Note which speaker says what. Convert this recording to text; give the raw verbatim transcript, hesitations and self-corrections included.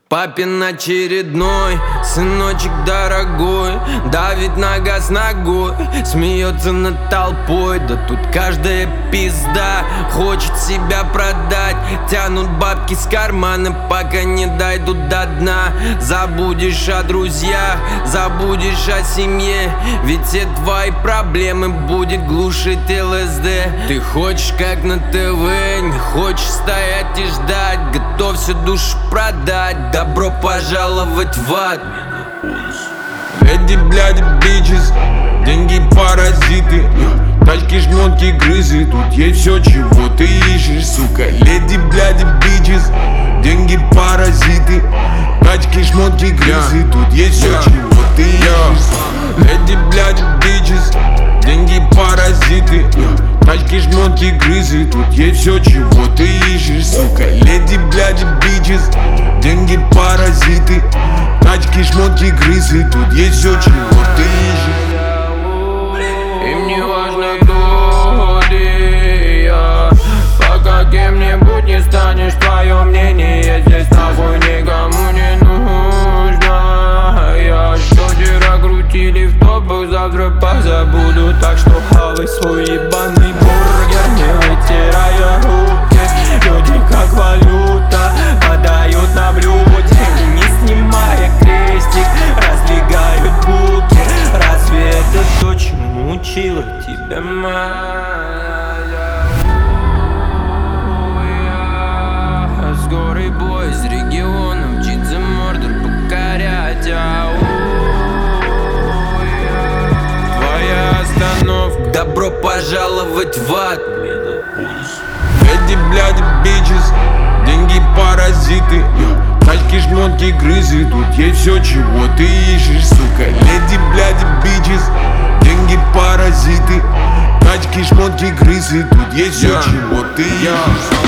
Speaker 1: Папин очередной, сыночек дорогой, давит на газ ногой, смеется над толпой. Да тут каждая пизда хочет себя продать, тянут бабки с кармана, пока не дойдут до дна. Забудешь о друзьях, забудешь о семье, ведь все твои проблемы будет глушить ЛСД. Ты хочешь как на ТВ, не хочешь стоять и ждать, готовься душу продать. Добро пожаловать в ад.
Speaker 2: Эти, бляди, бичес, деньги паразиты, тачки, шмотки, грызы, тут есть все, чего ты ищешь, сука. Леди, бляди, бичес, деньги паразиты, тачки, шмотки, грызы, тут есть все, чего ты ищешь. Леди, бляди, бичес, деньги паразиты, тачки, шмотки, грызы, тут есть все, чего ты ищешь, сука. Леди, бляди, бичес, деньги паразиты, тачки, шмотки, грызы, тут есть все, чего ты ищешь.
Speaker 1: Им не важно, кто ты, я. Пока кем-нибудь не станешь, твое мнение здесь нахуй никому не нужно. Я что вчера крутили в топах, завтра позабуду, так что хавай свой ебаный бургер, не вытирая руки. Люди как валюта подают на блюде, не снимая крестик, раздвигают булки. Разве это то, чему учила тебя мать? С горы бой, из регионов, чит за мордор покорять. Твоя остановка, добро пожаловать в ад.
Speaker 2: Эти, бляди, бичес, деньги паразиты, тачки, шмотки, грызы, тут есть все, чего ты ищешь, сука. Леди, бляди, бичес, деньги паразиты, тачки, шмотки, грызы, тут есть все, чего ты ищешь.